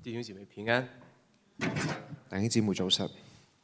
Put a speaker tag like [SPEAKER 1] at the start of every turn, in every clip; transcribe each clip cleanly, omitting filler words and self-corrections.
[SPEAKER 1] 弟兄姐妹平安。
[SPEAKER 2] 弟兄姊妹早晨。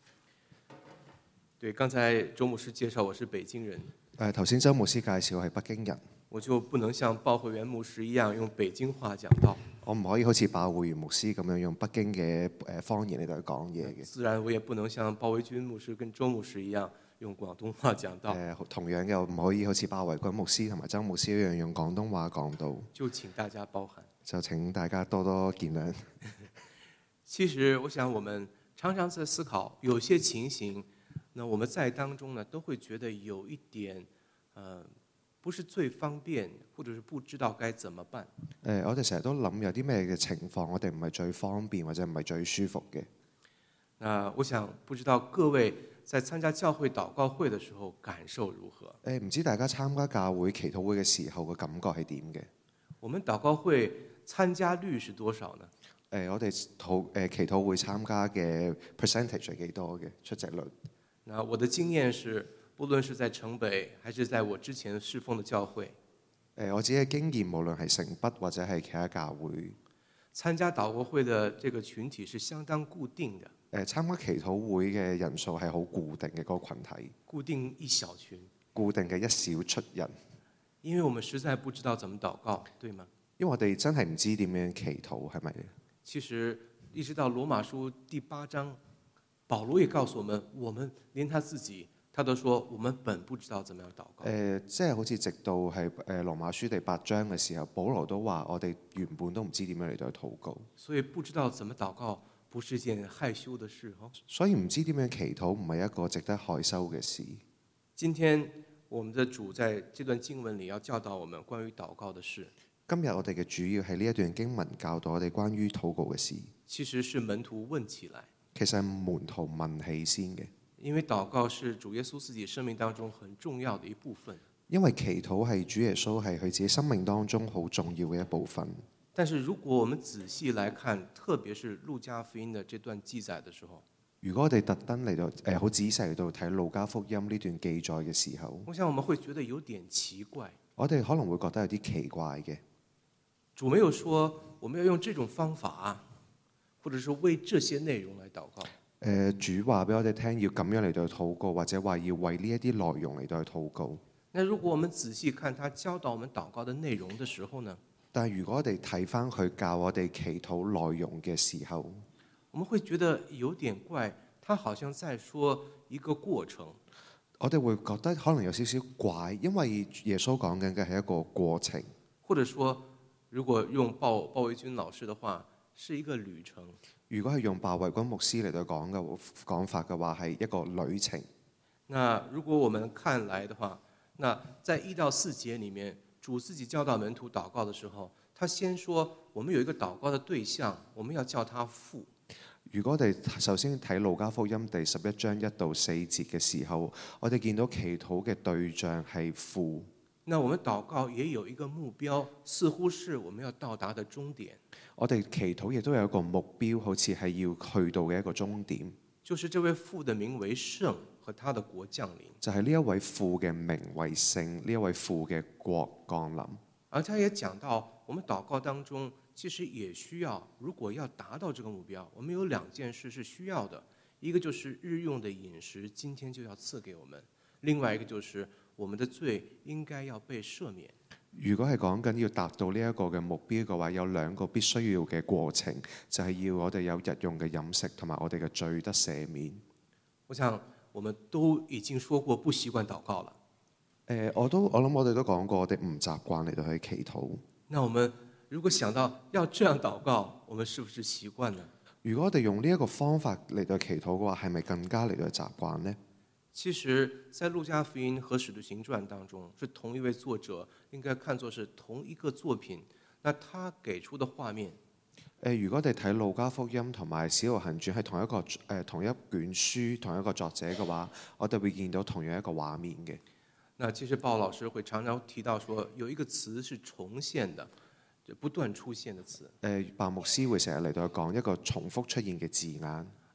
[SPEAKER 1] 对，剛才周牧師介紹我是北京人。
[SPEAKER 2] 頭先周牧師介紹我係北京人，
[SPEAKER 1] 我就不能像鮑會元牧師一樣用北京話講道。
[SPEAKER 2] 我唔可以好似鮑會元牧師咁樣用北京嘅方言嚟到講嘢嘅。
[SPEAKER 1] 自然我也不能像鮑維均牧師跟周牧師一樣用廣東話講道。
[SPEAKER 2] 同樣又唔可以好似鮑維均牧師同埋周牧師一樣用廣東話講道。
[SPEAKER 1] 就請大家包涵。
[SPEAKER 2] 就請大家多多見諒。
[SPEAKER 1] 其實我想我們常常在思考，有些情形，那我們在當中呢，都會覺得有一點，不是最方便，或者是不知道該怎麼辦。
[SPEAKER 2] 我哋成日都諗有啲咩嘅情況，我哋唔係最方便或者唔係最舒服嘅。
[SPEAKER 1] 那我想不知道各位在參加教會禱告會的時候感受如何？
[SPEAKER 2] 唔知大家參加教會祈禱會嘅時候嘅感覺係點嘅？
[SPEAKER 1] 我們禱告會參加率是多少呢？
[SPEAKER 2] 我哋祈禱會參加嘅 percentage 係幾多嘅出席率？
[SPEAKER 1] 那我的經驗是，不論是在城北，還是在我之前侍奉的教會，
[SPEAKER 2] 我自己嘅經驗，無論係城北或者係其他教會，
[SPEAKER 1] 參加禱告會的這個群體是相當固定的。
[SPEAKER 2] 參加祈禱會嘅人數係好固定嘅嗰個羣體，
[SPEAKER 1] 固定一小群，
[SPEAKER 2] 固定嘅一小撮人。
[SPEAKER 1] 因為我們實在不知道怎麼禱告，對嗎？
[SPEAKER 2] 因為我哋真係唔知點樣祈禱，係咪？
[SPEAKER 1] 其實一直到羅馬書第8章，保羅也告訴我們連他自己，他都說我們本不知道怎麼樣禱告。
[SPEAKER 2] 即係好似直到係羅馬書第8章嘅時候，保羅都話我哋原本都唔知點樣嚟到去禱告。
[SPEAKER 1] 所以不知道怎麼禱告，不是件害羞的事哦。
[SPEAKER 2] 所以唔知點樣祈禱唔係一個值得害羞嘅事。
[SPEAKER 1] 今天我們的主在這段經文裡要教導我們關於禱告的事。
[SPEAKER 2] 今日我哋嘅主要係呢一段經文教導我哋關於禱告嘅事。
[SPEAKER 1] 其實是門徒問起來。
[SPEAKER 2] 其實係門徒問起先嘅。
[SPEAKER 1] 因為禱告是主耶穌自己生命當中很重要的一部分。
[SPEAKER 2] 因為祈禱係主耶穌係佢自己生命當中好重要嘅一部分。
[SPEAKER 1] 但是如果我們仔細來看，特別是路加福音的這段記載的時候，
[SPEAKER 2] 如果我哋特登嚟到好仔細嚟到睇路加福音呢段記載嘅時候，
[SPEAKER 1] 我想我們會覺得有點奇怪。
[SPEAKER 2] 我哋可能會覺得有啲奇怪嘅。
[SPEAKER 1] 主沒有說我們要用這種方法，或者是為這些內容來禱告。
[SPEAKER 2] 主話俾我哋聽要咁樣嚟到禱告，或者話要為呢一啲內容嚟到去禱告。
[SPEAKER 1] 那如果我們仔細看他教導我們禱告的內容的時候呢？
[SPEAKER 2] 但係如果我哋睇翻佢教我哋祈禱內容嘅時候，
[SPEAKER 1] 我們會覺得有點怪，他好像在說一個過程。
[SPEAKER 2] 我哋會覺得可能有少少怪，因為耶穌講緊嘅係一個過程，
[SPEAKER 1] 或者說如果用鮑維均老師的話，是一個旅程。
[SPEAKER 2] 如果係用鮑維均牧師嚟到講法嘅話，係一個旅程。
[SPEAKER 1] 那如果我們看來的話，那在1到4節裡面，主自己教導門徒禱告的時候，他先說我們有一個禱告的對象，我們要叫他父。
[SPEAKER 2] 如果我哋首先睇路加福音第11章1到4節嘅時候，我哋見到祈禱嘅對象係父。
[SPEAKER 1] 那我們禱告也有一個目標，似乎是我們要到達的終點。
[SPEAKER 2] 我哋祈禱亦都有一個目標，好似係要去到嘅一個終點，
[SPEAKER 1] 就是這位父的名為聖和他的國降臨。
[SPEAKER 2] 就係呢一位父嘅名為聖，呢一位父嘅國降臨。
[SPEAKER 1] 而他也講到，我們禱告當中其實也需要，如果要達到這個目標，我們有2件事是需要的，一個就是日用的飲食今天就要賜給我們，另外一個就是我們的罪應該要被赦免。
[SPEAKER 2] 如果係講緊要達到呢一個嘅目標嘅話，有2個必須要嘅過程，就係要我哋有日用嘅飲食，同埋我哋嘅罪得赦免。
[SPEAKER 1] 我想我們都已經說過不習慣禱告了。
[SPEAKER 2] 我諗我哋都講過，我哋唔習慣嚟到去祈禱。
[SPEAKER 1] 那我們如果想到要這樣禱告，我們是不是習慣呢？
[SPEAKER 2] 如果我哋用呢一個方法嚟到祈禱嘅話，係咪更加嚟到習慣呢？
[SPEAKER 1] 其實，在路加福音和使徒行傳當中，是同一位作者，應該看作是同一個作品。那他給出的畫面，
[SPEAKER 2] 如果我哋睇路加福音同埋使徒行傳係同一卷書同一個作者嘅話，我哋會見到同樣一個畫面嘅。
[SPEAKER 1] 那其實鮑老師會常常提到說，有一個詞是重現的，就不斷出現的詞。
[SPEAKER 2] 鮑牧師會成日嚟到講一個重複出現嘅字眼。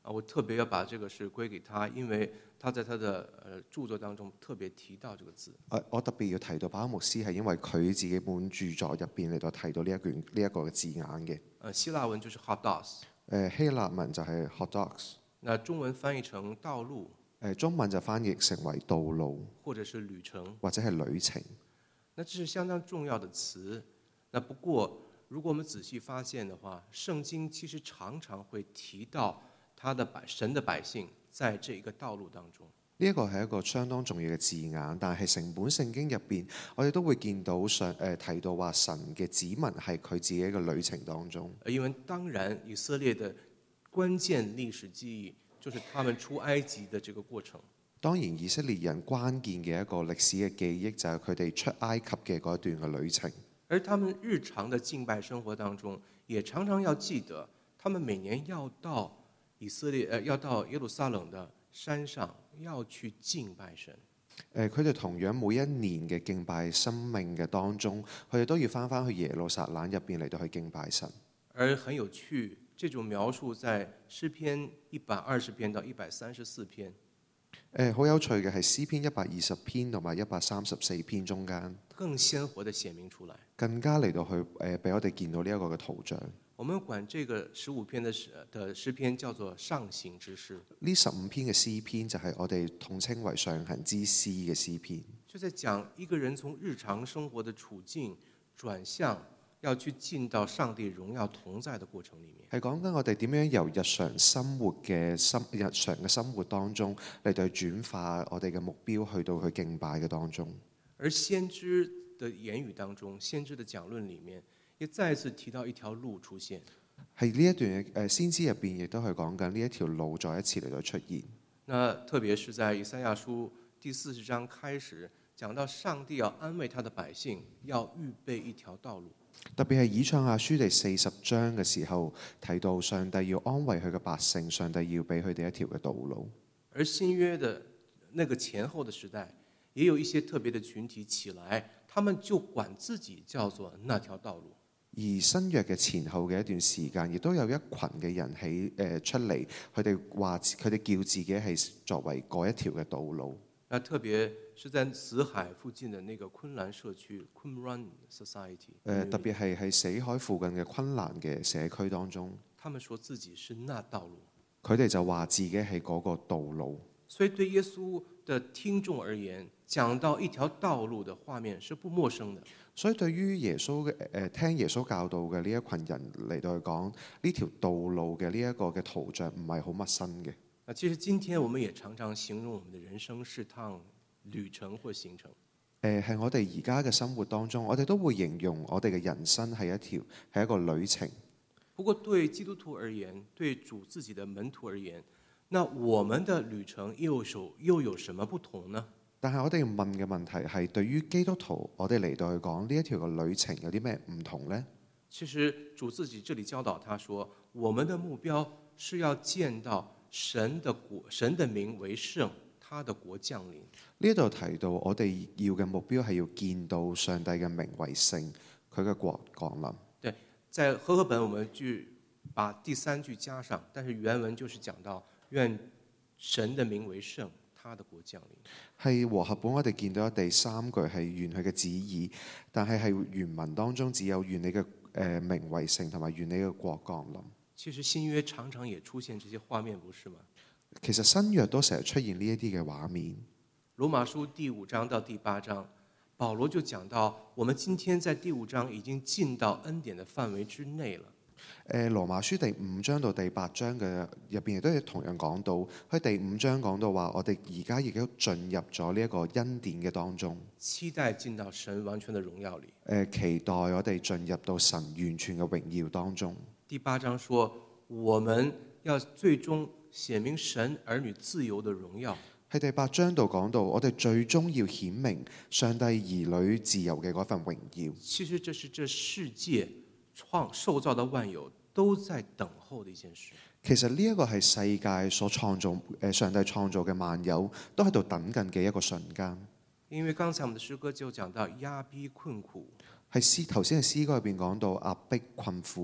[SPEAKER 1] 我特別要把這個事歸給他，因為他在他的著作當中特別提到這個字。
[SPEAKER 2] 我特別要提到巴克牧師係因為佢自己本著作入邊嚟到提到呢一個嘅字眼嘅。
[SPEAKER 1] 希臘文就是 hodos，
[SPEAKER 2] 希臘文就係 hodos，
[SPEAKER 1] 那中文翻譯成道路，
[SPEAKER 2] 中文就翻譯成為道路
[SPEAKER 1] 或者是旅程，
[SPEAKER 2] 或者係旅程。
[SPEAKER 1] 那這是相當重要的詞。那不過，如果我們仔細發現的話，聖經其實常常會提到神的百姓在這一個道路當中。
[SPEAKER 2] 呢一個係一個相當重要嘅字眼，但係成本聖經入邊，我哋都會見到提到話神嘅子民係佢自己嘅旅程當中。
[SPEAKER 1] 因為當然以色列的關鍵歷史記憶就是他們出埃及的這個過程。
[SPEAKER 2] 當然以色列人關鍵嘅一個歷史嘅記憶就係佢哋出埃及嘅嗰一段嘅旅程。
[SPEAKER 1] 而他們日常的敬拜生活當中，也常常要記得，他們每年要到要到耶路撒冷的山上要去敬拜神。
[SPEAKER 2] 佢哋同樣每一年嘅敬拜生命嘅當中，佢哋都要翻去耶路撒冷入邊嚟到去敬拜神。
[SPEAKER 1] 而很有趣，這種描述在詩篇120篇到134篇。
[SPEAKER 2] 好有趣嘅係詩篇120篇同埋134篇中間，
[SPEAKER 1] 更鮮活地顯明出來，
[SPEAKER 2] 更加嚟到去俾我哋見到呢一個嘅圖像。
[SPEAKER 1] 我們管這個15篇的詩篇叫做上行之詩。
[SPEAKER 2] 呢15篇嘅詩篇就係我哋統稱為上行之詩嘅詩篇，
[SPEAKER 1] 就在講一個人從日常生活的處境轉向要去進到上帝榮耀同在的過程裡面，
[SPEAKER 2] 係講緊我哋點樣由日常生活嘅生活當中嚟到去轉化我哋嘅目標去到去敬拜嘅當中。
[SPEAKER 1] 而先知的言語當中，先知的講論裡面，也再次提到一條路出現。
[SPEAKER 2] 係呢一段嘅先知入邊，亦都係講緊呢一條路再一次嚟到出現。
[SPEAKER 1] 那特別是在以賽亞書第40章開始講到上帝要安慰他的百姓，要預備一條道路。
[SPEAKER 2] 特別係以賽亞書第40章嘅時候提到，上帝要安慰佢嘅百姓，上帝要俾佢哋一條嘅道路。
[SPEAKER 1] 而新約的那個前後的時代，也有一些特別的群體起來，他們就管自己叫做那條道路。
[SPEAKER 2] 而新約嘅前後嘅一段時間，亦都有一群嘅人出嚟，佢哋話佢哋叫自己係作為嗰一條嘅道路。
[SPEAKER 1] 特別是在死海附近的那個昆蘭社區 （Qumran Society）。
[SPEAKER 2] 特別係喺死海附近嘅昆蘭嘅社區當中，
[SPEAKER 1] 他們說自己是那道路，
[SPEAKER 2] 佢哋就話自己係嗰個道路。
[SPEAKER 1] 所以對耶穌的聽眾而言，講到一條道路的畫面是不陌生的。
[SPEAKER 2] 所以對於耶穌嘅聽耶穌教導嘅呢一群人嚟到去講呢條道路嘅呢一個嘅圖像，唔係好陌生嘅。
[SPEAKER 1] 其實今天我們也常常形容我們的人生是趟旅程或行程。
[SPEAKER 2] 係我哋而家嘅生活當中，我哋都會形容我哋嘅人生係一個旅程。
[SPEAKER 1] 不過對基督徒而言，對主自己的門徒而言，那我們的旅程又有什麼不同呢？
[SPEAKER 2] 但係我哋要問嘅問題係，對於基督徒，我哋嚟到去講呢一條嘅旅程有啲咩唔同呢？
[SPEAKER 1] 其實主自己這裡教導他說，我們的目標是要見到神的名為聖，他的國降臨。
[SPEAKER 2] 呢度提到我哋要嘅目標係要見到上帝嘅名為聖，佢嘅國降臨。
[SPEAKER 1] 對，在和合本我們就把第3句加上，但是原文就是講到願神的名為聖，他的國降臨。
[SPEAKER 2] 係和合本我哋見到第3句係願佢嘅旨意，但係原文當中只有願你嘅名為聖，同埋願你嘅國降臨。
[SPEAKER 1] 其實新約常常也出現這些畫面，不是嗎？
[SPEAKER 2] 其實新約都成日出現呢一啲嘅畫面。
[SPEAKER 1] 羅馬書第5章到第8章，保羅就講到，我們今天在第5章已經進到恩典的範圍之內了。
[SPEAKER 2] 羅馬書第5章到第8章嘅入邊亦都同樣講到，喺第5章講到話，我哋而家已經進入咗呢一個恩典嘅當中，
[SPEAKER 1] 期待進到神完全的榮耀裏。
[SPEAKER 2] 期待我哋進入到神完全嘅榮耀當中。第
[SPEAKER 1] 8章說，我們要最終顯明神兒女自由的榮耀。
[SPEAKER 2] 喺第8章度講到，我哋最終要顯明上帝兒女自由嘅嗰份榮耀。
[SPEAKER 1] 其實這是這世界受造的萬有都在等候的一件事。
[SPEAKER 2] 其實呢一個係世界所創造，上帝創造嘅萬有都喺度等緊嘅一個瞬間。
[SPEAKER 1] 因為剛才我們的詩歌就講到壓逼困苦，
[SPEAKER 2] 係頭先嘅詩歌入邊講到壓迫困苦。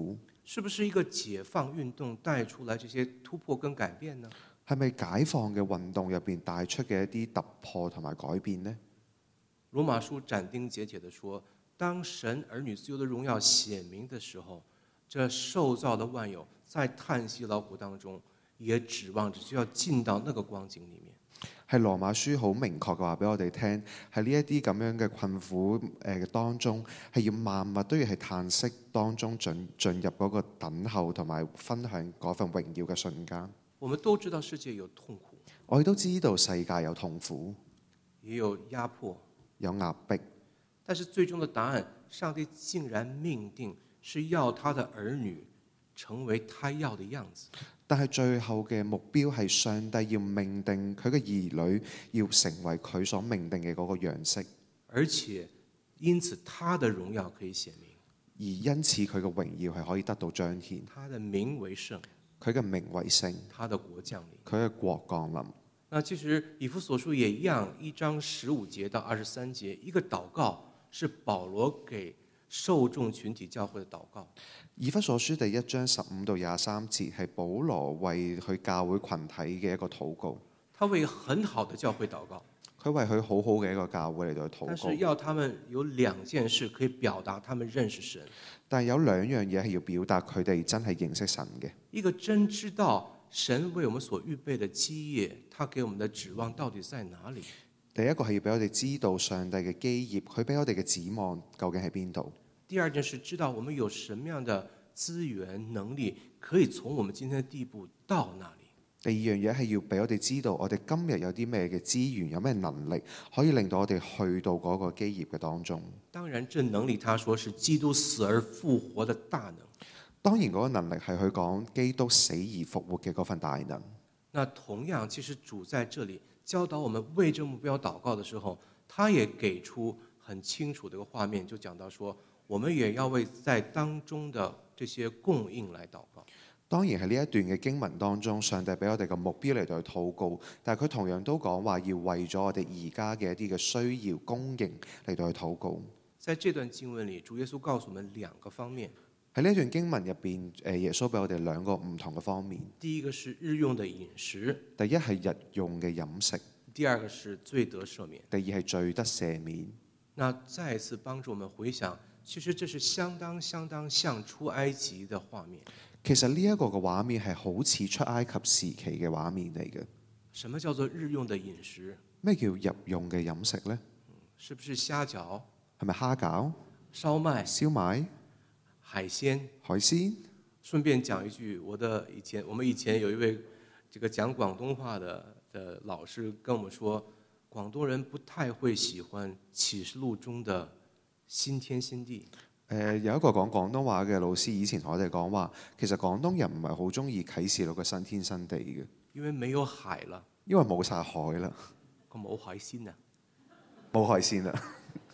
[SPEAKER 1] 是不是一個解放運動帶出來這些突破跟改變呢？
[SPEAKER 2] 係咪解放嘅運動入邊帶出嘅一啲突破同埋改變呢？
[SPEAKER 1] 羅馬書斬釘截鐵地說，當神兒女自由的榮耀顯明的時候，這受造的萬有在嘆息勞苦當中，也指望着就要進到那個光景裡面。
[SPEAKER 2] 係羅馬書好明確嘅話俾我哋聽，喺呢一啲咁樣嘅困苦當中，係要萬物都要係嘆息當中進入嗰個等候同埋分享嗰份榮耀嘅瞬間。
[SPEAKER 1] 我們都知道世界有痛苦，
[SPEAKER 2] 我哋都知道世界有痛苦，
[SPEAKER 1] 也有壓迫，
[SPEAKER 2] 有壓迫，
[SPEAKER 1] 但是最終的答案，上帝竟然命定是要他的兒女成為他要的樣子。
[SPEAKER 2] 但係最後嘅目標係上帝要命定佢嘅兒女要成為佢所命定嘅嗰個樣式，
[SPEAKER 1] 而且因此他的榮耀可以顯明，
[SPEAKER 2] 而因此佢嘅榮耀係可以得到彰顯，
[SPEAKER 1] 他的名為聖，
[SPEAKER 2] 佢嘅名為聖，
[SPEAKER 1] 他的國降臨，
[SPEAKER 2] 佢嘅國降臨。
[SPEAKER 1] 那其實以弗所書也一樣，1章15節到23節，一個禱告是保羅給受眾群體教會的禱告。
[SPEAKER 2] 以弗所書第1章15到23節係保羅為佢教會群體嘅一個禱告。
[SPEAKER 1] 他為很好的教會禱告，
[SPEAKER 2] 佢為佢好好嘅一個教會嚟到禱告。
[SPEAKER 1] 但是要他們有2件事可以表達他們認識神。
[SPEAKER 2] 但係有2樣嘢係要表達佢哋真係認識神嘅。
[SPEAKER 1] 一個真知道神為我們所預備的基業，他給我們的指望到底在哪裡？
[SPEAKER 2] 第一個係要俾我哋知道上帝嘅基業，佢俾我哋嘅指望究竟喺邊度。
[SPEAKER 1] 第二件事，知道我們有什麼樣的資源能力，可以從我們今天的地步到那裡。
[SPEAKER 2] 第二樣嘢係要俾我哋知道，我哋今日有啲咩嘅資源，有咩能力，可以令到我哋去到嗰個基業嘅當中。
[SPEAKER 1] 當然，這能力，他說是基督死而復活的大能。
[SPEAKER 2] 當然，嗰個能力係佢講基督死而復活嘅嗰份大能。
[SPEAKER 1] 那同樣，其實主在這裡教導我們為這目標禱告的時候，他也給出很清楚的一個畫面，就講到說，我們也要為在當中的這些供應來禱告。
[SPEAKER 2] 當然喺呢一段嘅經文當中，上帝俾我哋嘅目標嚟到去禱告，但係佢同樣都講話要為咗我哋而家嘅一啲嘅需要供應嚟到去禱告。
[SPEAKER 1] 在這段經文裡，主耶穌告訴我們2個方面。
[SPEAKER 2] 喺呢段經文入邊，耶穌俾我哋2個唔同嘅方面。
[SPEAKER 1] 第一個是日用的飲食，
[SPEAKER 2] 第一係日用嘅飲食。
[SPEAKER 1] 第二個是罪得赦免。
[SPEAKER 2] 第二係罪得赦免。
[SPEAKER 1] 那再一次幫助我們回想，其實這是相當像出埃及的畫面。
[SPEAKER 2] 其實呢一個嘅畫面係好似出埃及時期嘅畫面嚟嘅。
[SPEAKER 1] 什麼叫做日用的飲食？
[SPEAKER 2] 咩叫日用嘅飲食呢？
[SPEAKER 1] 是不是蝦餃？
[SPEAKER 2] 係咪蝦餃、
[SPEAKER 1] 燒麥、
[SPEAKER 2] 燒賣、
[SPEAKER 1] 海鮮？
[SPEAKER 2] 海鮮？
[SPEAKER 1] 順便講一句，我們以前有一位這個講廣東話的老師跟我們說，廣東人不太會喜歡啟示錄中的新天新地。
[SPEAKER 2] 有一個講廣東話嘅老師以前同我哋講話，其實廣東人唔係好中意啟示錄嘅新天新地嘅，
[SPEAKER 1] 因為沒有海了，
[SPEAKER 2] 因為冇晒海啦，
[SPEAKER 1] 冇海鮮啊，
[SPEAKER 2] 冇海鮮啦。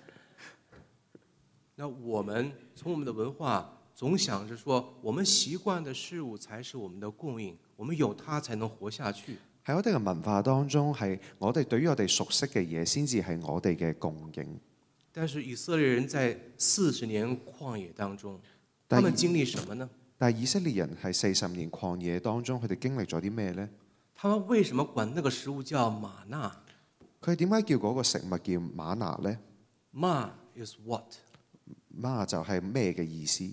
[SPEAKER 1] 那我們從我們的文化總想着說，我們習慣的事物才是我們的供應，我們有它才能活下去。
[SPEAKER 2] 喺我哋嘅文化當中，係我哋對於我哋熟悉嘅嘢，先至係我哋嘅供應。
[SPEAKER 1] 但是以色列人在40年曠野當中，他們經歷什麼呢？
[SPEAKER 2] 但係以色列人係40年曠野當中，佢哋經歷咗啲咩呢？
[SPEAKER 1] 他們為什麼管那個食物叫瑪納？
[SPEAKER 2] 佢點解叫嗰個食物叫瑪拿呢？
[SPEAKER 1] Ma is what？
[SPEAKER 2] Ma 就係咩嘅意思？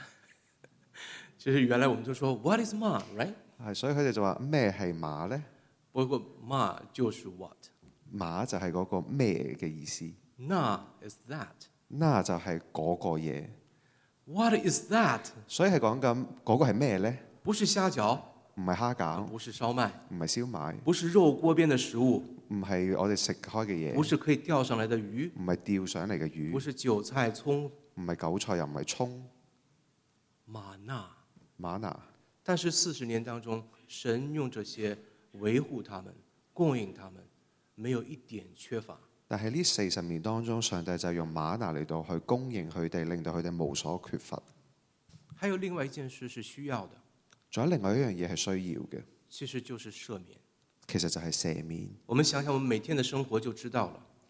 [SPEAKER 1] 就是原來我們就說 What is ma？right？
[SPEAKER 2] 係，所以佢哋就話咩係馬呢？
[SPEAKER 1] 不過 ma 就是 what？
[SPEAKER 2] 馬就係嗰個咩嘅意思。
[SPEAKER 1] 那 is that？
[SPEAKER 2] 那就係嗰個嘢。
[SPEAKER 1] What is that？
[SPEAKER 2] 所以係講緊嗰個係咩呢？
[SPEAKER 1] 不是蝦餃，
[SPEAKER 2] 唔係蝦餃，
[SPEAKER 1] 不是燒麥，
[SPEAKER 2] 唔係燒賣，
[SPEAKER 1] 不是肉鍋邊的食物，
[SPEAKER 2] 唔係我哋食開嘅嘢，
[SPEAKER 1] 不是可以釣上來的魚，
[SPEAKER 2] 唔係釣上嚟嘅魚，
[SPEAKER 1] 不是韭菜蔥，
[SPEAKER 2] 唔係韭菜又唔係葱。
[SPEAKER 1] 瑪納。
[SPEAKER 2] 瑪拿。
[SPEAKER 1] 但是40年當中，神用這些維護他們、供應他們，沒有一點缺乏。
[SPEAKER 2] 但係呢40年當中，上帝就用瑪拿嚟到去供應佢哋，令到佢哋無所缺乏。
[SPEAKER 1] 還有另外一件事是需要的，
[SPEAKER 2] 仲有另外一樣嘢係需要嘅，
[SPEAKER 1] 其實就是赦免。
[SPEAKER 2] 其實就係赦免。
[SPEAKER 1] 我們想想，我們每天的生活就知道了。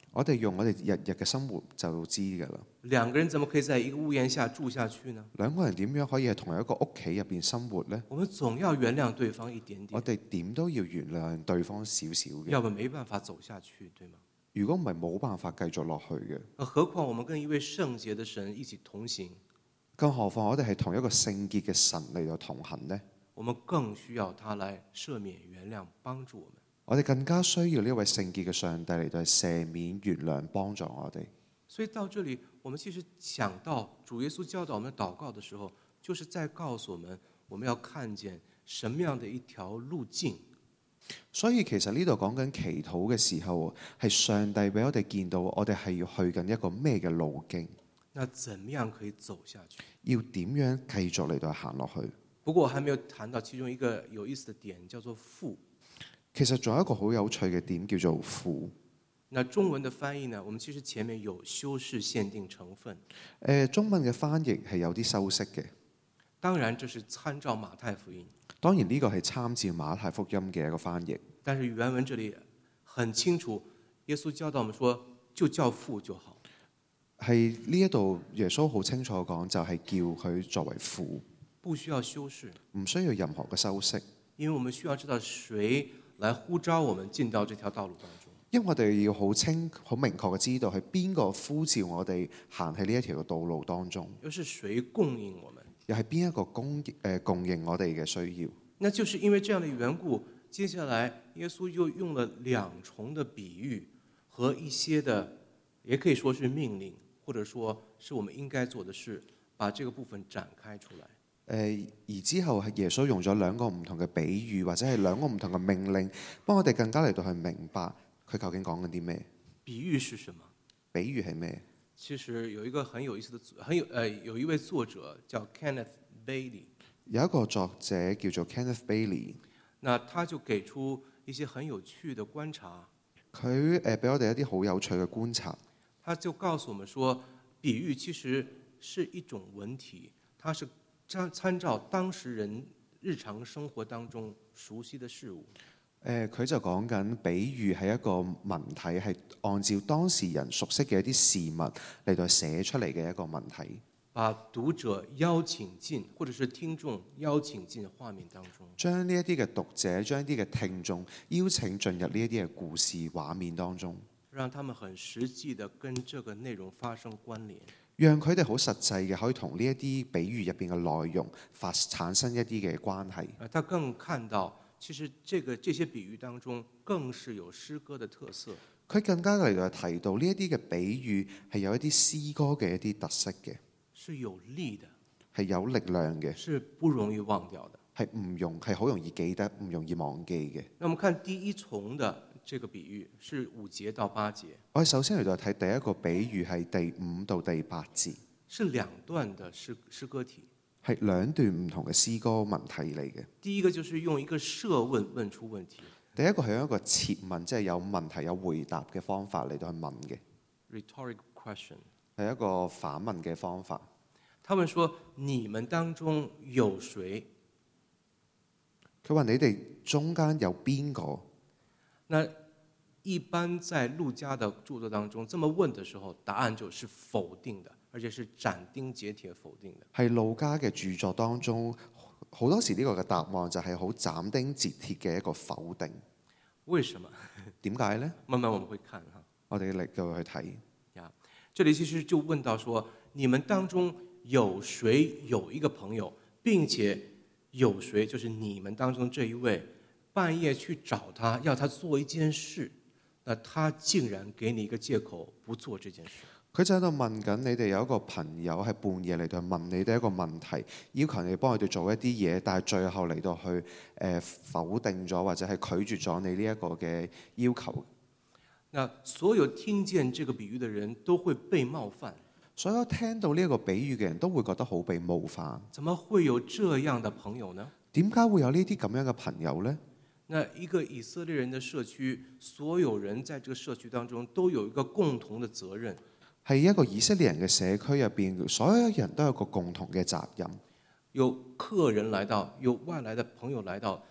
[SPEAKER 2] 我哋用我哋日日嘅生活就知㗎啦。
[SPEAKER 1] 兩個人怎麼可以在一個屋檐下住下去呢？
[SPEAKER 2] 兩個人點樣可以喺同一個屋企入邊生活呢？
[SPEAKER 1] 我們總要原諒對方一點
[SPEAKER 2] 我
[SPEAKER 1] 點，
[SPEAKER 2] 哋點都要原諒對方少少嘅，
[SPEAKER 1] 要不沒辦法走下去，對嗎？
[SPEAKER 2] 如果唔係冇辦法繼續落去嘅。
[SPEAKER 1] 何況我們跟一位聖潔的神一起同行，
[SPEAKER 2] 更何況我哋係同一個聖潔嘅神嚟到同行呢？
[SPEAKER 1] 我們更需要他來赦免、原諒、幫助我們。
[SPEAKER 2] 我哋更加需要呢位聖潔嘅上帝嚟到赦免、原諒、幫助我哋。
[SPEAKER 1] 所以到這裡，我們其實想到主耶穌教導我們禱告的時候，就是在告訴我們，我們要看見什麼樣的一條路徑。
[SPEAKER 2] 所以其實呢度講緊祈禱嘅時候，係上帝俾我哋見到，我哋係要去緊一個咩嘅路徑？
[SPEAKER 1] 那怎麼樣可以走下去？
[SPEAKER 2] 要點樣繼續嚟到行落去？
[SPEAKER 1] 不過我還沒有談到其中一個有意思的點，叫做父。
[SPEAKER 2] 其實仲有一個好有趣嘅點叫做父。
[SPEAKER 1] 那中文的翻譯呢？我們其實前面有修飾限定成分。
[SPEAKER 2] 中文嘅翻譯係有啲修飾嘅。
[SPEAKER 1] 當然，這是參照馬太福音。
[SPEAKER 2] 當然呢個係參照馬太福音嘅一個翻譯。
[SPEAKER 1] 但是原文這裡很清楚，耶穌教導我們說，就叫父就好。
[SPEAKER 2] 係呢一度耶穌好清楚講，就係叫佢作為父，
[SPEAKER 1] 不需要修飾，
[SPEAKER 2] 唔需要任何嘅修飾。
[SPEAKER 1] 因為我們需要知道誰來呼召我們進到這條道路當中。
[SPEAKER 2] 因為我哋要好明確嘅知道係邊個呼召我哋行喺呢一條道路當中，
[SPEAKER 1] 又是誰供應我們？
[SPEAKER 2] 又係邊一個供應我哋嘅需要？
[SPEAKER 1] 那就是因為這樣的緣故，接下來耶穌又用了兩重的比喻和一些的，也可以說是命令，或者說是我們應該做的事，把這個部分展開出來。
[SPEAKER 2] 而之後係耶穌用咗兩個唔同嘅比喻，或者係兩個唔同嘅命令，幫我哋更加嚟到去明白佢究竟講緊啲咩？
[SPEAKER 1] 比喻是什麼？
[SPEAKER 2] 比喻係咩？
[SPEAKER 1] 其實有一個很有意思的，有一位作者叫 Kenneth Bailey。
[SPEAKER 2] 有一個作者叫做 Kenneth Bailey，
[SPEAKER 1] 那他就給出一些很有趣的觀察。
[SPEAKER 2] 佢俾我哋一啲好有趣嘅觀察。
[SPEAKER 1] 他就告訴我們說，比喻其實是一種文體，它是參照當時人日常生活當中熟悉的事物。
[SPEAKER 2] 佢就講緊比喻係一個文體，係按照當時人熟悉嘅一啲事物嚟到寫出嚟嘅一個文體，
[SPEAKER 1] 把讀者邀請進，或者是聽眾邀請進畫面當中，
[SPEAKER 2] 將呢一啲嘅讀者、將一啲嘅聽眾邀請進入呢一啲嘅故事畫面當中，
[SPEAKER 1] 讓他們很實際地跟這個內容發生關聯，
[SPEAKER 2] 讓佢哋好實際嘅可以同呢一啲比喻入邊嘅內容產生一啲嘅關係。
[SPEAKER 1] 他更看到其實這些比喻當中更是有詩歌的特色。
[SPEAKER 2] 佢更加嚟到提到呢一啲嘅比喻係有一啲詩歌嘅一啲特色嘅，
[SPEAKER 1] 是有力的，
[SPEAKER 2] 係有力量嘅，
[SPEAKER 1] 是不容易忘掉的，
[SPEAKER 2] 係好容易記得，唔容易忘記嘅。
[SPEAKER 1] 那我們看第一重的這個比喻是5節到8節。
[SPEAKER 2] 我哋首先嚟到睇第一個比喻係第5到第8節，
[SPEAKER 1] 是2段的詩歌體，
[SPEAKER 2] 係2段唔同嘅詩歌文體嚟嘅。
[SPEAKER 1] 第一個就是用一個設問問出問題，
[SPEAKER 2] 第一個係用一個設問，即係有問題有回答嘅方法嚟到去問嘅，
[SPEAKER 1] rhetoric question，
[SPEAKER 2] 係一個反問嘅方法。
[SPEAKER 1] 他們說：你們當中有誰？
[SPEAKER 2] 佢話你哋中間有邊個？
[SPEAKER 1] 那一般在路加的著作當中，這麼問的時候，答案就是否定的，而且是斬釘截鐵否定的。
[SPEAKER 2] 係路加嘅著作當中，好多時呢個嘅答案就係好斬釘截鐵嘅一個否定。
[SPEAKER 1] 為什麼？
[SPEAKER 2] 點解呢？
[SPEAKER 1] 慢慢我們會看哈。
[SPEAKER 2] 我哋嚟到去睇
[SPEAKER 1] 呀，這裡其實就問到說：你們當中有誰有一個朋友，並且有誰就是你們當中這一位，半夜去找他，要他做一件事，那他竟然給你一個借口不做這件事。
[SPEAKER 2] 佢就喺度問緊你哋有一個朋友喺半夜嚟到問你哋一個問題，要求你幫佢哋做一啲嘢，但係最後嚟到去否定咗或者係拒絕咗你呢一個嘅要求。
[SPEAKER 1] 那所有聽見這個比喻的人都會被冒犯，
[SPEAKER 2] 所有聽到呢一個比喻嘅人都會覺得好被冒犯。
[SPEAKER 1] 怎麼會有這樣的朋友呢？
[SPEAKER 2] 點解會有呢啲咁樣嘅朋友呢？
[SPEAKER 1] 那一個以色列人的社區，所有人在這個社區當中都有一個共同的責任。
[SPEAKER 2] 係一個以色列人嘅社區入邊，所有人都有個共同嘅責任。
[SPEAKER 1] 有客人來到，有外來的朋友來到，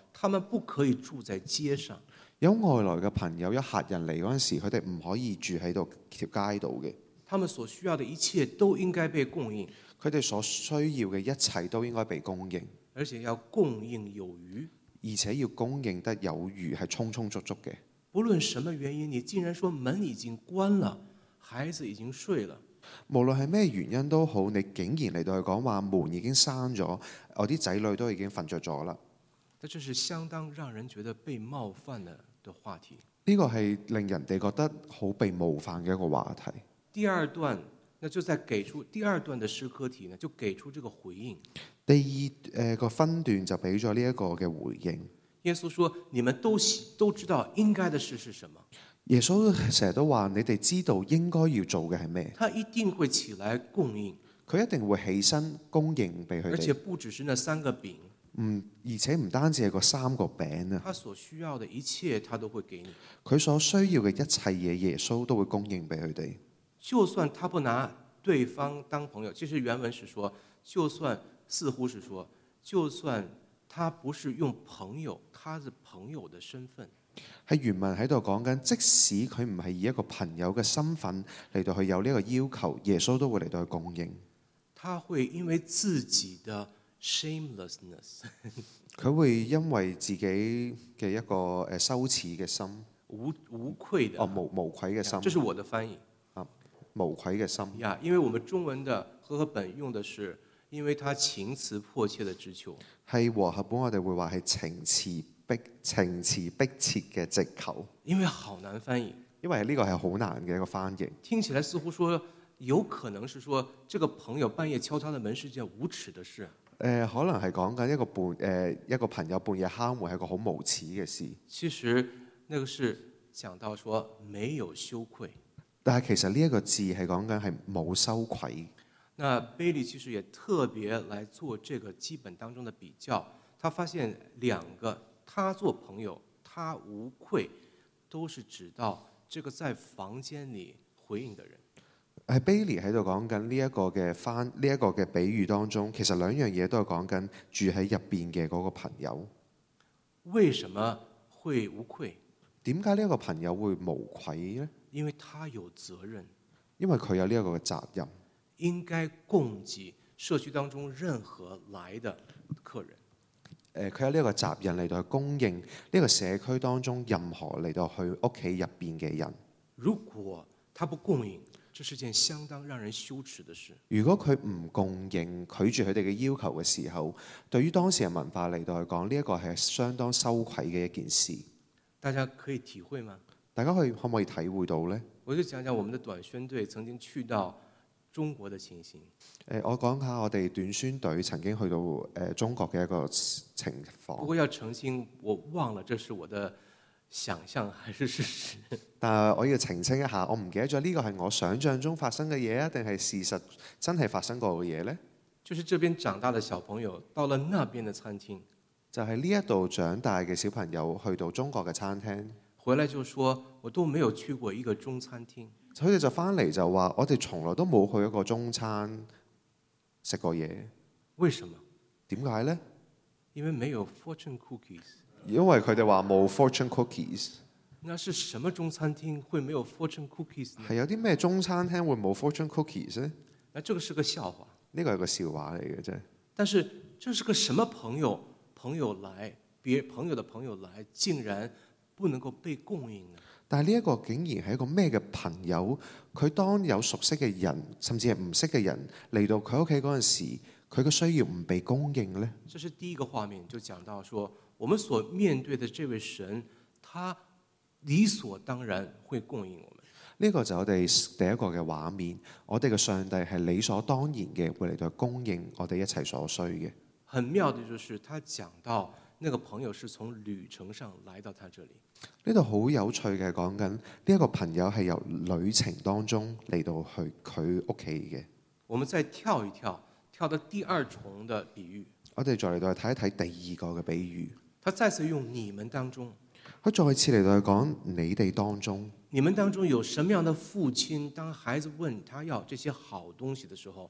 [SPEAKER 1] 他們不可以住在街上。
[SPEAKER 2] 有外來嘅朋友，有客人嚟嗰陣時，佢哋唔可以住喺度條街度嘅。
[SPEAKER 1] 他們所需要的一切都應該被供應，
[SPEAKER 2] 佢哋所需要嘅一切都應該被供應，
[SPEAKER 1] 而且要供應有餘。
[SPEAKER 2] 而且要供應得有餘，係充充足足嘅。
[SPEAKER 1] 不論什麼原因，你竟然說門已經關了，孩子已經睡了。
[SPEAKER 2] 無論係咩原因都好，你竟然嚟到去講話門已經閂咗，我啲仔女都已經瞓着咗啦。
[SPEAKER 1] 但這是相當讓人覺得被冒犯的話題。
[SPEAKER 2] 呢個係令人哋覺得好被冒犯嘅一個話題。
[SPEAKER 1] 第二段，那就在給出第二段的詩歌題呢，就給出這個回應。
[SPEAKER 2] 第二個分段就俾咗呢一個嘅回應。
[SPEAKER 1] 耶穌說：你們都知道應該的事是什麼。
[SPEAKER 2] 耶穌成日都話：你哋知道應該要做嘅係咩？
[SPEAKER 1] 他一定會起來供應，
[SPEAKER 2] 佢一定會起身供應俾佢哋。
[SPEAKER 1] 而且不只是那3個餅，
[SPEAKER 2] 而且唔單止係個3個餅啊！
[SPEAKER 1] 他所需要的一切，他都會給你。
[SPEAKER 2] 佢所需要嘅一切嘢，耶穌都會供應俾佢哋。
[SPEAKER 1] 就算他不拿對方當朋友，其實原文是說，似乎是說，就算他不是用朋友，他是朋友的身份。
[SPEAKER 2] 喺原文喺度講緊，即使佢唔係以一個朋友嘅身份嚟到去有呢個要求，耶穌都會嚟到去供應。
[SPEAKER 1] 他會因為自己的 shamelessness，
[SPEAKER 2] 佢會因為自己嘅一個羞恥嘅心，
[SPEAKER 1] 無愧的
[SPEAKER 2] 無愧嘅心。
[SPEAKER 1] 這是我的翻譯。
[SPEAKER 2] 無愧嘅心。
[SPEAKER 1] 因為我們中文的和合本用的是，因為他情詞迫切的直求。
[SPEAKER 2] 係和合本我哋會話係情詞迫切嘅直求。
[SPEAKER 1] 因為好難翻譯，
[SPEAKER 2] 因為呢個係好難嘅一個翻譯。
[SPEAKER 1] 聽起來似乎說有可能是說，這個朋友半夜敲他的門是件無恥的事。
[SPEAKER 2] 可能係講緊一個朋友半夜敲門係一個好無恥嘅事。
[SPEAKER 1] 其實那個是講到說沒有羞愧。
[SPEAKER 2] 但係其實呢一個字係講緊係冇羞愧。
[SPEAKER 1] 那貝利其實也特別來做這個基本當中的比較，他發現2個，他做朋友，他無愧，都是指到這個在房間裡回應的人。
[SPEAKER 2] 喺 Bailey 喺度講緊呢一個嘅比喻當中，其實2樣嘢都係講緊住喺入邊嘅嗰個朋友。
[SPEAKER 1] 為什麼會無愧？
[SPEAKER 2] 點解呢一個朋友會無愧呢？
[SPEAKER 1] 因為他有責任，
[SPEAKER 2] 因為佢有呢一個嘅責任，
[SPEAKER 1] 應該供給社區當中任何來的客人。
[SPEAKER 2] 佢有呢一個責任嚟到去供應呢個社區當中任何嚟到去屋企入邊嘅人。
[SPEAKER 1] 如果他不供應，這是件相當讓人羞恥的事。
[SPEAKER 2] 如果佢唔供應，拒絕佢哋嘅要求嘅時候，對於當時嘅文化嚟到去講，呢一個係相當羞愧嘅一件事。
[SPEAKER 1] 大家可以體會嗎？
[SPEAKER 2] 大家可唔可以體會到呢？
[SPEAKER 1] 我就講講我們的短宣隊曾經去到中國的情形。
[SPEAKER 2] 我講下我哋短宣隊曾經去到中國嘅一個情況。
[SPEAKER 1] 不過要澄清，我忘了這是我的想象還是事實。
[SPEAKER 2] 但係我要澄清一下，我唔記得咗呢個係我想象中發生嘅嘢啊，定係事實真係發生過嘅嘢呢？
[SPEAKER 1] 就是這邊長大的小朋友到了那邊的餐廳，
[SPEAKER 2] 就係呢一度長大嘅小朋友去到中國嘅餐廳，
[SPEAKER 1] 回來就說我都沒有去過一個中餐廳。
[SPEAKER 2] 佢哋就翻嚟就話：我哋從來都冇去一個中餐食過嘢。
[SPEAKER 1] 為什麼？
[SPEAKER 2] 點解呢？
[SPEAKER 1] 因為沒有 fortune cookies。
[SPEAKER 2] 因為佢哋話冇 fortune cookies。
[SPEAKER 1] 那是什麼中餐廳會沒有 fortune cookies 呢？
[SPEAKER 2] 係有啲咩中餐廳會冇 fortune cookies 呢？
[SPEAKER 1] 那這個是個笑話。
[SPEAKER 2] 呢個係個笑話嚟嘅啫。
[SPEAKER 1] 但是這是個什麼朋友？朋友來，朋友的朋友來，竟然不能夠被供應呢？
[SPEAKER 2] 但係呢一個竟然係一個咩嘅朋友？佢當有熟悉嘅人，甚至係唔識嘅人嚟到佢屋企嗰陣時，佢嘅需要唔被供應呢？
[SPEAKER 1] 這是第一個畫面，就講到說，我們所面對的這位神，他理所當然會供應我們。
[SPEAKER 2] 呢個就係我哋第一個嘅畫面，我哋嘅上帝係理所當然嘅會嚟到供應我哋一切所需嘅。
[SPEAKER 1] 很妙的就是，他講到那個朋友是從旅程上來到他這裡。
[SPEAKER 2] 呢度好有趣嘅講緊呢一個朋友係由旅程當中嚟到去佢屋企嘅。
[SPEAKER 1] 我們再跳一跳，跳到第二重的比喻。
[SPEAKER 2] 我哋再嚟到去睇一睇第二個嘅比喻。
[SPEAKER 1] 他再次用你們當中。
[SPEAKER 2] 佢再次嚟到去講你哋當中。
[SPEAKER 1] 你們當中有什麼樣的父親，當孩子問他要這些好東西的時候，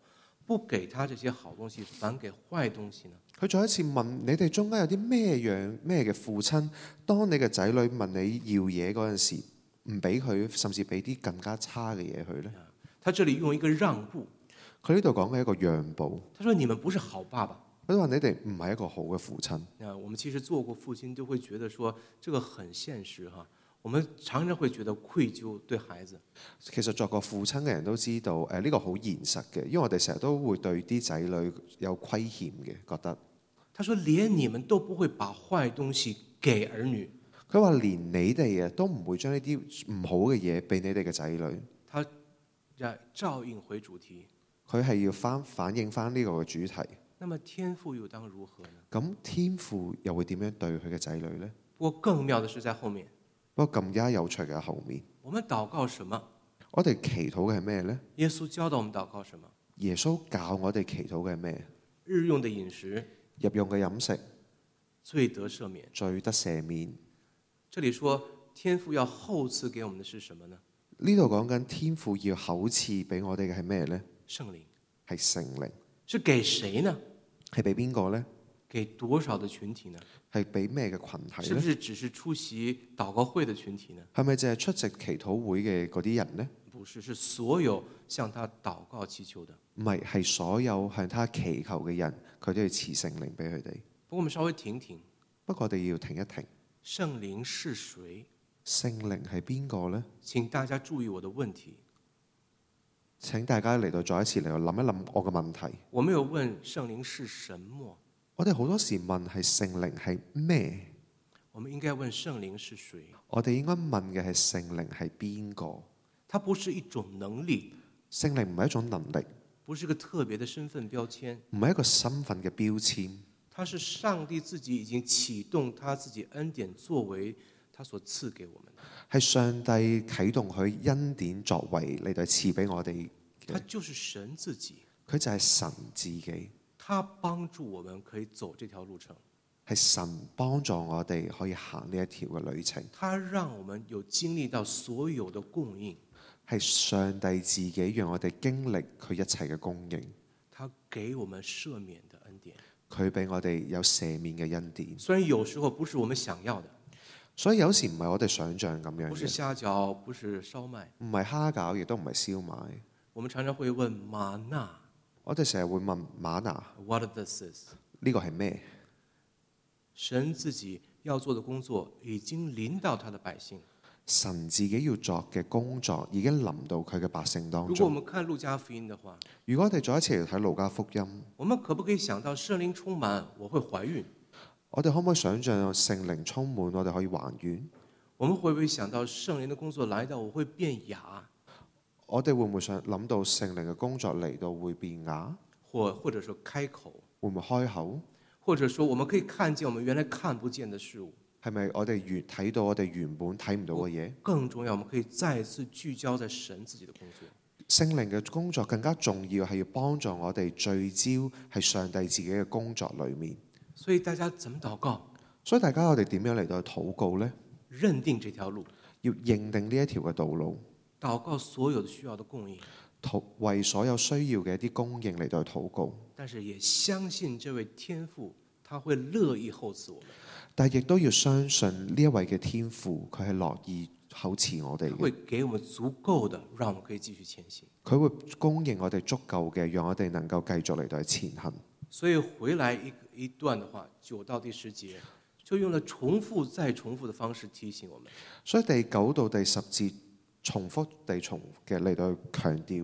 [SPEAKER 1] 不給他這些好東西，反給壞東西呢？
[SPEAKER 2] 佢再一次問你哋中間有啲咩嘅父親，當你嘅仔女問你要嘢嗰陣時，唔俾佢，甚至俾啲更加差嘅嘢佢呢？
[SPEAKER 1] 他這裡用一個讓步，
[SPEAKER 2] 佢呢度講嘅一個讓步。
[SPEAKER 1] 他說：你們不是好爸爸。
[SPEAKER 2] 佢話你哋唔係一個好嘅父親。
[SPEAKER 1] 我們其實做過父親，都會覺得說，這個很現實哈。我們常常會覺得愧疚對孩子。
[SPEAKER 2] 其實作過父親嘅人都知道，呢個好現實嘅，因為我哋成日都會對啲仔女有虧欠嘅，覺得。
[SPEAKER 1] 他說：連你們都不會把壞東西給兒女。
[SPEAKER 2] 佢話連你哋都唔會將呢啲唔好嘅嘢俾你哋嘅仔女。
[SPEAKER 1] 他照應回主題。
[SPEAKER 2] 佢係要反映翻呢個嘅主題。
[SPEAKER 1] 那麼天父又當如何呢？
[SPEAKER 2] 咁天父又會點樣對佢嘅仔女呢？
[SPEAKER 1] 不過更妙的是在後面。
[SPEAKER 2] 不過更加有趣嘅後面。
[SPEAKER 1] 我們禱告什麼？
[SPEAKER 2] 我哋祈禱嘅係咩呢？
[SPEAKER 1] 耶穌教導我們禱告什麼？
[SPEAKER 2] 耶穌教我哋祈禱嘅係咩？
[SPEAKER 1] 日用的飲食，
[SPEAKER 2] 日用嘅飲食，
[SPEAKER 1] 罪得赦免，
[SPEAKER 2] 罪得赦免。
[SPEAKER 1] 這裡說天父要厚賜給我們的是什麼呢？
[SPEAKER 2] 呢度講緊天父要厚賜俾我哋嘅係咩呢？
[SPEAKER 1] 聖靈。
[SPEAKER 2] 係聖靈。
[SPEAKER 1] 是給誰呢？
[SPEAKER 2] 係俾邊個呢？
[SPEAKER 1] 給多少的群體呢？
[SPEAKER 2] 係俾咩嘅群體呢？
[SPEAKER 1] 是不是只是出席禱告會的群體呢？
[SPEAKER 2] 係咪淨係出席祈禱會嘅嗰啲人呢？
[SPEAKER 1] 不是，是所有向他禱告祈求的。
[SPEAKER 2] 唔係，係所有向他祈求嘅人，佢都要賜聖靈俾佢哋。
[SPEAKER 1] 不過我們稍微停停。
[SPEAKER 2] 不過我哋要停一停。
[SPEAKER 1] 聖靈是誰？
[SPEAKER 2] 聖靈係邊個呢？
[SPEAKER 1] 請大家注意我的問題。
[SPEAKER 2] 請大家嚟到再一次嚟到諗一諗我嘅問題。
[SPEAKER 1] 我沒有問聖靈是什麼。
[SPEAKER 2] 我哋好多時問係聖靈係咩？
[SPEAKER 1] 我們應該問聖靈是誰。
[SPEAKER 2] 我哋應該問嘅係聖靈係邊個？
[SPEAKER 1] 它不是一種能力。
[SPEAKER 2] 聖靈唔係一種能力，
[SPEAKER 1] 不是個特別的身份標籤，
[SPEAKER 2] 唔係一個身份嘅標籤。
[SPEAKER 1] 它是上帝自己已經啟動他自己恩典作為，他所賜給我們的。
[SPEAKER 2] 係上帝啟動佢恩典作為嚟到賜俾我哋。
[SPEAKER 1] 他就是神自己，
[SPEAKER 2] 佢就係神自己。
[SPEAKER 1] 他幫助我們可以走這條路程，
[SPEAKER 2] 係神幫助我哋可以行呢一條嘅旅程。
[SPEAKER 1] 他讓我們有經歷到所有的供應，
[SPEAKER 2] 係上帝自己讓我哋經歷佢一切嘅供應。
[SPEAKER 1] 他給我們赦免的恩典，
[SPEAKER 2] 佢俾我哋有赦免嘅恩典。
[SPEAKER 1] 雖然有時候不是我們想要的，
[SPEAKER 2] 所以有時唔係我哋想象咁樣嘅。
[SPEAKER 1] 不是蝦餃，不是燒麥，
[SPEAKER 2] 唔係蝦餃，亦都唔係燒賣。
[SPEAKER 1] 我們常常會問嗎哪，
[SPEAKER 2] 我哋成日會問嗎哪
[SPEAKER 1] What this is？
[SPEAKER 2] 呢個係咩？
[SPEAKER 1] 神自己要做的工作已經臨到他的百姓。
[SPEAKER 2] 神自己要作嘅工作已經臨到佢嘅百姓當中。
[SPEAKER 1] 如果我們看路加福音的話，
[SPEAKER 2] 如果我哋再一次嚟睇路加福音，
[SPEAKER 1] 我們可不可以想到聖靈充滿，我會懷孕？
[SPEAKER 2] 我哋可唔可以想象聖靈充滿，我哋可以還願？
[SPEAKER 1] 我們會不會想到聖靈的工作來到，我會變啞？
[SPEAKER 2] 我哋會唔會想諗到聖靈嘅工作嚟到會變啞？
[SPEAKER 1] 或者說開口？
[SPEAKER 2] 會唔會開口？
[SPEAKER 1] 或者說我們可以看見我們原來看不見的事物？
[SPEAKER 2] 係咪我哋睇到我哋原本睇唔到嘅嘢？
[SPEAKER 1] 更重要，我們可以再次聚焦在神自己的工作。
[SPEAKER 2] 聖靈嘅工作更加重要，係要幫助我哋聚焦係上帝自己嘅工作裏面。
[SPEAKER 1] 所以大家怎麼禱告？
[SPEAKER 2] 所以大家我哋點樣嚟到禱告呢？
[SPEAKER 1] 認定這條路，
[SPEAKER 2] 要認定呢一條嘅道路，
[SPEAKER 1] 禱告所有的需要的供應，
[SPEAKER 2] 為所有需要嘅一啲供應嚟到禱告。
[SPEAKER 1] 但是也相信這位天父，他會樂意厚賜我們。
[SPEAKER 2] 但係亦都要相信呢一位嘅天父，佢係樂意厚賜我哋嘅。
[SPEAKER 1] 會給我們足夠的，讓我們可以繼續前行。
[SPEAKER 2] 佢會供應我哋足夠嘅，讓我哋能夠繼續嚟到前行。
[SPEAKER 1] 所以回來一段的話，9到第10節，就用了重複再重複的方式提醒我們。
[SPEAKER 2] 所以第9到第10節重複地重嘅嚟到強調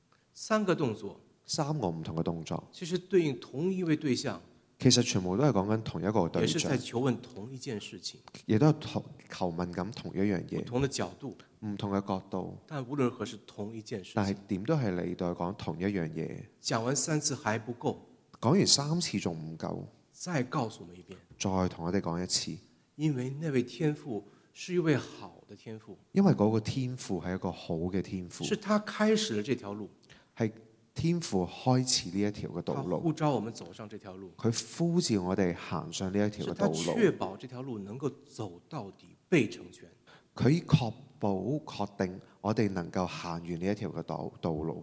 [SPEAKER 1] 3個動作
[SPEAKER 2] ，3個唔同嘅動作，
[SPEAKER 1] 其實對應同一位對象，
[SPEAKER 2] 其實全部都係講緊同一個對象，
[SPEAKER 1] 也是在求問同一件事情，
[SPEAKER 2] 亦都係求問緊同一樣嘢，
[SPEAKER 1] 不同的角度，
[SPEAKER 2] 唔同嘅角度，
[SPEAKER 1] 但無論如何是同一件事
[SPEAKER 2] 但係
[SPEAKER 1] 情。
[SPEAKER 2] 點都係嚟到講同一樣嘢。
[SPEAKER 1] 講完3次還不夠，
[SPEAKER 2] 講完3次仲唔夠，
[SPEAKER 1] 再告訴我們一遍，
[SPEAKER 2] 再同我哋講一次。
[SPEAKER 1] 因為那位天父是一位好的天父，
[SPEAKER 2] 因為嗰個天父係一個好嘅天父，
[SPEAKER 1] 是他開始了這條路，
[SPEAKER 2] 係天父開始呢一條嘅道
[SPEAKER 1] 他
[SPEAKER 2] 路，
[SPEAKER 1] 呼召我們走上這條路，
[SPEAKER 2] 佢呼召我哋行上呢一條
[SPEAKER 1] 是他
[SPEAKER 2] 嘅道路，
[SPEAKER 1] 確保這條路能夠走到底，被成全。
[SPEAKER 2] 佢確定我哋能夠行完呢一條嘅道路。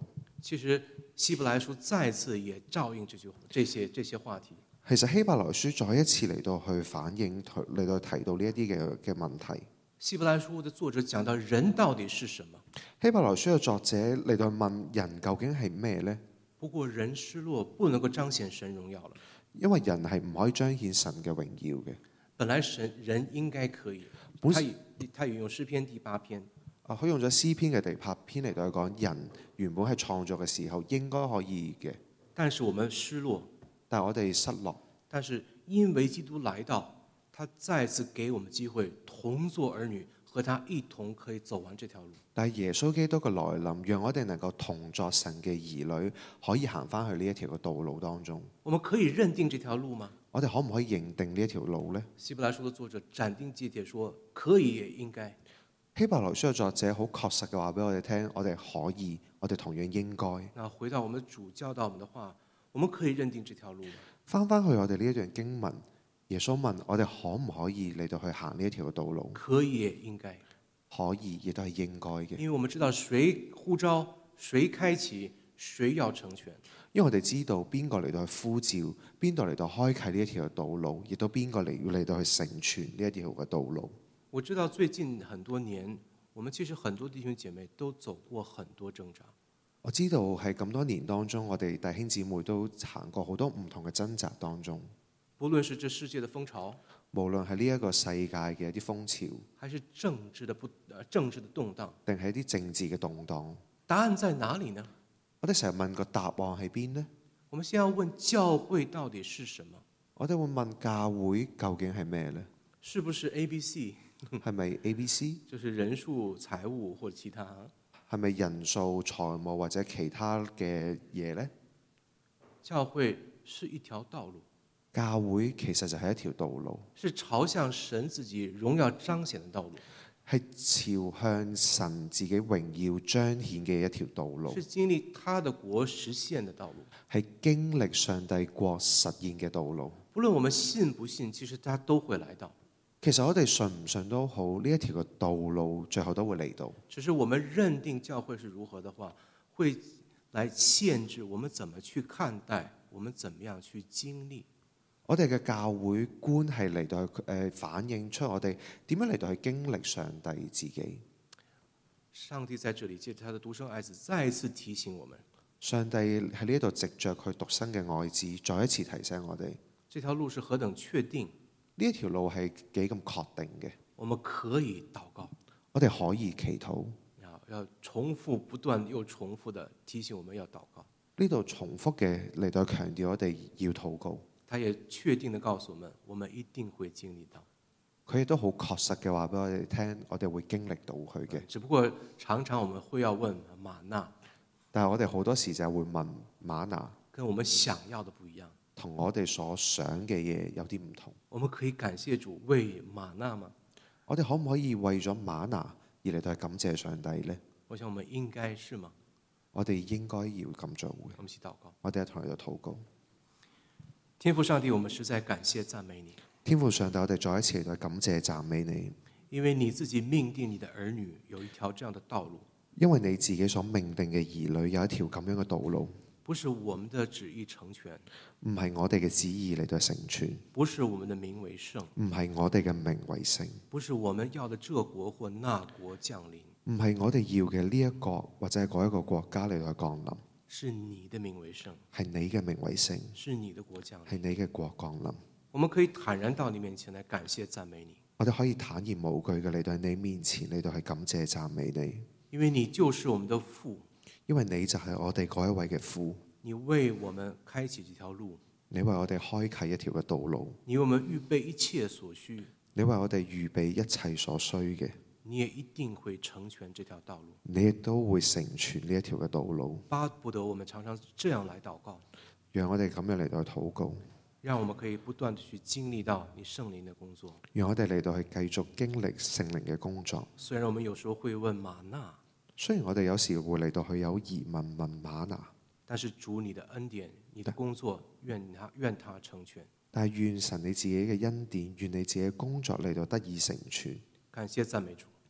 [SPEAKER 1] 其實希伯來書再次也照應這些話題。
[SPEAKER 2] 其實希伯來書再一次嚟到去反映，嚟到提到呢一啲嘅問題。
[SPEAKER 1] 希伯來書的作者講到人到底是什麼？
[SPEAKER 2] 希伯來書嘅作者嚟到問人究竟係咩呢？
[SPEAKER 1] 不過人失落，不能夠彰顯神榮耀了。
[SPEAKER 2] 因為人係唔可以彰顯神嘅榮耀嘅。
[SPEAKER 1] 本來人應該可以，他引用詩篇第8篇。
[SPEAKER 2] 佢用咗詩篇嘅第8篇嚟到去講，人原本喺創作嘅時候應該可以嘅，
[SPEAKER 1] 但是我們失落，
[SPEAKER 2] 但係我哋失落。
[SPEAKER 1] 但是因為基督來到，他再次給我們機會，同作兒女，和他一同可以走完這條路。
[SPEAKER 2] 但係耶穌基督嘅來臨，讓我哋能夠同作神嘅兒女，可以行翻去呢一條嘅道路當中。
[SPEAKER 1] 我們可以認定這條路嗎？
[SPEAKER 2] 我哋可唔可以認定呢一條路呢？
[SPEAKER 1] 希伯來書的作者斬釘截鐵說，可以也應該。
[SPEAKER 2] 希伯來書嘅作者好確實嘅話俾我哋聽，我哋可以，我哋同樣應該。
[SPEAKER 1] 那回到我們主教導我們的話，我們可以認定這條路嗎？
[SPEAKER 2] 翻翻去我哋呢一段經文，耶穌問我哋可唔可以嚟到去行呢一條嘅道路？
[SPEAKER 1] 可以也應該。
[SPEAKER 2] 可以，亦都係應該嘅。
[SPEAKER 1] 因為我們知道誰呼召，誰開啟，誰要成全。
[SPEAKER 2] 因為我哋知道邊個嚟到去呼召，邊度嚟到開啟呢一條嘅道路，亦都邊個要嚟到去成全呢一條嘅道路。
[SPEAKER 1] 我知道最近很多年，我們其實很多弟兄姐妹都走過很多掙扎。
[SPEAKER 2] 我知道喺咁多年當中，我哋弟兄姊妹都行過好多唔同嘅掙扎當中。
[SPEAKER 1] 不論是這世界的風潮，
[SPEAKER 2] 無論係呢一個世界嘅一啲風潮，
[SPEAKER 1] 還是政治的動盪，
[SPEAKER 2] 定係一啲政治嘅動盪，
[SPEAKER 1] 答案在哪裡呢？
[SPEAKER 2] 我哋成日問個答案喺邊呢？
[SPEAKER 1] 我們先要問教會到底是什麼？
[SPEAKER 2] 我哋會問教會究竟係咩呢？
[SPEAKER 1] 是不是 ABC？
[SPEAKER 2] 係咪 ABC？
[SPEAKER 1] 就是人數、財務或者其他？
[SPEAKER 2] 係咪人數、財務或者其他嘅嘢呢？
[SPEAKER 1] 教會是一條道路。
[SPEAKER 2] 教會其實就係一條道路，
[SPEAKER 1] 是朝向神自己榮耀彰顯的道路，
[SPEAKER 2] 係朝向神自己榮耀彰顯嘅一條道路，
[SPEAKER 1] 是經歷他的國實現的道路，
[SPEAKER 2] 係經歷上帝國實現嘅道路。
[SPEAKER 1] 不論我們信不信，其實他都會來到。
[SPEAKER 2] 其實我哋信唔信都好，呢一條嘅道路最後都會嚟到。
[SPEAKER 1] 只是我們認定教會是如何的話，會來限制我們怎麼去看待，我們怎麼樣去經歷。
[SPEAKER 2] 我哋嘅教會觀係嚟到去反映出我哋點樣嚟到去經歷上帝自己。
[SPEAKER 1] 上帝在這裡借着他的獨生愛子再一次提醒我們，
[SPEAKER 2] 上帝喺呢度藉着佢獨生嘅愛子再一次提醒我哋，
[SPEAKER 1] 這條路是何等確定，
[SPEAKER 2] 呢一條路係幾咁確定嘅。
[SPEAKER 1] 我們可以禱告，
[SPEAKER 2] 我哋可以祈禱，
[SPEAKER 1] 要重複不斷又重複的提醒我們要禱告。
[SPEAKER 2] 呢度重複嘅嚟到強調我哋要禱告。
[SPEAKER 1] 他也確定地告訴我們一定會經歷到。
[SPEAKER 2] 佢亦都好確實嘅話俾我哋聽，我哋會經歷到佢嘅。
[SPEAKER 1] 只不過常常我們會要問嗎哪，
[SPEAKER 2] 但係我哋好多時就係會問嗎哪，
[SPEAKER 1] 跟我們想要的不一樣，
[SPEAKER 2] 同我哋所想嘅嘢有啲唔同。
[SPEAKER 1] 我們可以感謝主為嗎哪嗎？
[SPEAKER 2] 我哋可唔可以為咗嗎哪而嚟到去感謝上帝呢？
[SPEAKER 1] 我想我們應該是嗎？
[SPEAKER 2] 我哋應該要咁做嘅。
[SPEAKER 1] 我們一起禱告。
[SPEAKER 2] 我哋一同嚟到禱告。
[SPEAKER 1] 天父上帝，我們實在感謝讚美你。
[SPEAKER 2] 天父上帝，我哋再一次嚟到感謝讚美你，
[SPEAKER 1] 因為你自己命定你的兒女有一條這樣的道路，
[SPEAKER 2] 因為你自己所命定嘅兒女有一條咁樣嘅道路，
[SPEAKER 1] 不是我們的旨意成全，
[SPEAKER 2] 唔係我哋嘅旨意嚟到成全，
[SPEAKER 1] 不是我們的名為聖，
[SPEAKER 2] 唔係我哋嘅名為聖，
[SPEAKER 1] 不是我們要的這國或那國降臨，
[SPEAKER 2] 唔係我哋要嘅呢一個或者係嗰一個國家嚟到降臨，
[SPEAKER 1] 是你的名為聖，
[SPEAKER 2] 係你嘅名為聖，
[SPEAKER 1] 是你的國降臨，
[SPEAKER 2] 係你嘅國降臨。
[SPEAKER 1] 我們可以坦然到你面前來感謝讚美你，
[SPEAKER 2] 我哋可以坦然無懼嘅嚟到你面前嚟到去感謝讚美你，
[SPEAKER 1] 因為你就是我們的父，
[SPEAKER 2] 因為你就係我哋嗰一位嘅父，
[SPEAKER 1] 你為我們開啟這條路，
[SPEAKER 2] 你為我哋開啟一條嘅道路，
[SPEAKER 1] 你為我們預備一切所需，
[SPEAKER 2] 你為我哋預備一切所需嘅，
[SPEAKER 1] 你也一定會成全這條道路，
[SPEAKER 2] 你亦都會成全呢一條嘅道路。
[SPEAKER 1] 巴不得我們常常這樣來禱告，
[SPEAKER 2] 讓我哋咁樣嚟到去禱告，
[SPEAKER 1] 讓我們可以不斷地去經歷到你聖靈的工作。
[SPEAKER 2] 讓我哋嚟到去繼續經歷聖靈嘅工作。
[SPEAKER 1] 雖然我們有時候會問嗎哪，
[SPEAKER 2] 雖然我哋有時會嚟到去有疑問問嗎哪，
[SPEAKER 1] 但是主你的恩典、你的工作，願他成全。
[SPEAKER 2] 但係願神你自己嘅恩典，願你自己嘅工作嚟到得以成全。
[SPEAKER 1] 感謝讚美主。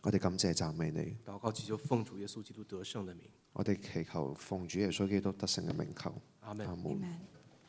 [SPEAKER 2] 我哋感謝讚美你，
[SPEAKER 1] 禱告祈求奉主耶穌基督得勝的名，
[SPEAKER 2] 我哋祈求奉主耶穌基督得勝嘅名求。
[SPEAKER 1] 阿門
[SPEAKER 2] 阿。門。
[SPEAKER 3] Amen.